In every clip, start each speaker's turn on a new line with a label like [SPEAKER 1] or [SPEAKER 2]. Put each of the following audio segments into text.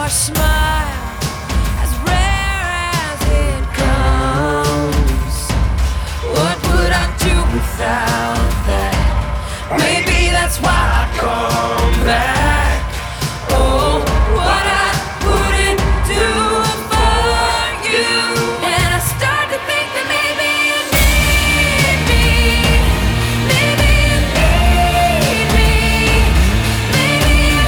[SPEAKER 1] your smile, as rare as it comes. What would I do without that? Maybe that's why I come back. Oh, what I wouldn't do for you. And I start to think that maybe you need me. Maybe you need me. Maybe you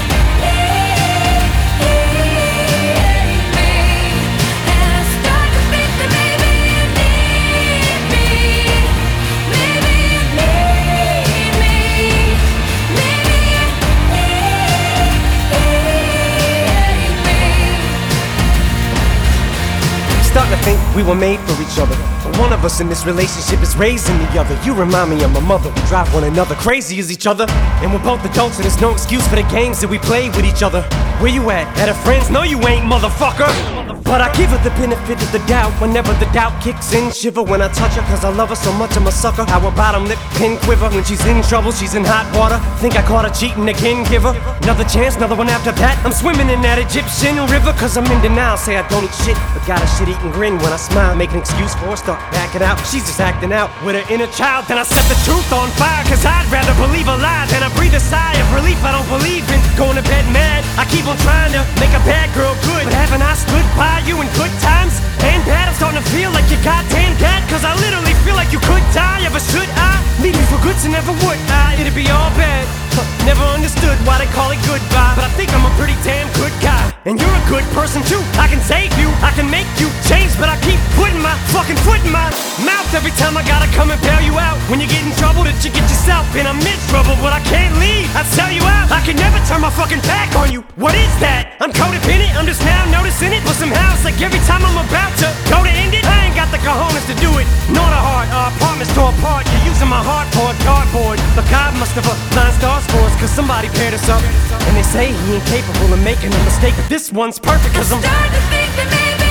[SPEAKER 1] need me. And I start to think that maybe you need me. Maybe you need me. Maybe you need me.
[SPEAKER 2] Starting to think we were made for each other, but one of us in this relationship is raising the other. You remind me of my mother. We drive one another crazy as each other, and we're both adults, and there's no excuse for the games that we play with each other. Where you at her friends? No, you ain't, motherfucker. But I give her the benefit of the doubt. Whenever the doubt kicks in, shiver when I touch her, cause I love her so much I'm a sucker. How her bottom lip pin quiver. When she's in trouble, she's in hot water. Think I caught her cheating again, give her another chance, another one after that. I'm swimming in that Egyptian river, cause I'm in denial. Say I don't eat shit, but got a shit-eating grin when I smile. Make an excuse for her, start backing out. She's just acting out with her inner child. Then I set the truth on fire, cause I'd rather believe a lie than I breathe a sigh of relief. I don't believe in going to bed mad. I keep on trying to make a bad girl good, but haven't I stood by you in good times and bad? I'm starting to feel like you goddamn dad, cause I literally feel like you could die. Ever should I leave me for good to never would I? It'd be all bad. Never understood why they call it goodbye, but I think I'm a pretty damn good guy. And you're a good person too. I can save you, I can make you change, but I keep putting my fucking foot in my mouth every time I gotta come and bail you out. When you get in trouble that you get yourself in, I'm in trouble, but I can't leave. I sell you out, I can never turn my fucking back on you. What is that? I'm codependent, I'm just now noticing it. But somehow it's like every time I'm about to go to end it, I ain't got the cojones to do it. Nor the heart, our apartments tore apart. You're using my heart for a cardboard. But God must have aligned stars for us, cause somebody paired us up. And they say he ain't capable of making a mistake, but this one's perfect, cause I'm
[SPEAKER 1] starting to think that maybe